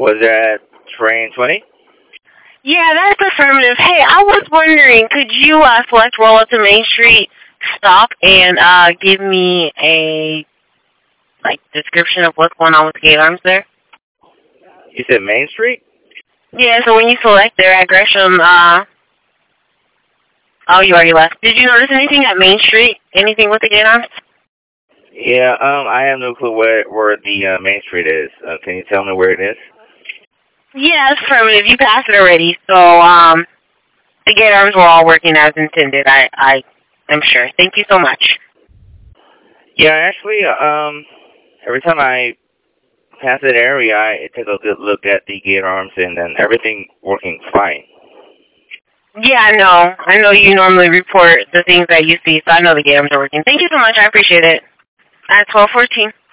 Was that train 20? Yeah, that's affirmative. Hey, I was wondering, could you select roll up to Main Street, stop, and give me a description of what's going on with the gate arms there? You said Main Street? Yeah, so when you select there at Gresham, oh, you already left. Did you notice anything at Main Street? Anything with the gate arms? Yeah, I have no clue where the Main Street is. Can you tell me where it is? Yeah, it's affirmative. You passed it already. So, the gate arms were all working as intended, I'm sure. Thank you so much. Yeah, actually, every time I pass that area, I take a good look at the gate arms, and then everything working fine. Yeah, I know. I know you normally report the things that you see, so I know the gate arms are working. Thank you so much. I appreciate it. At 12:14.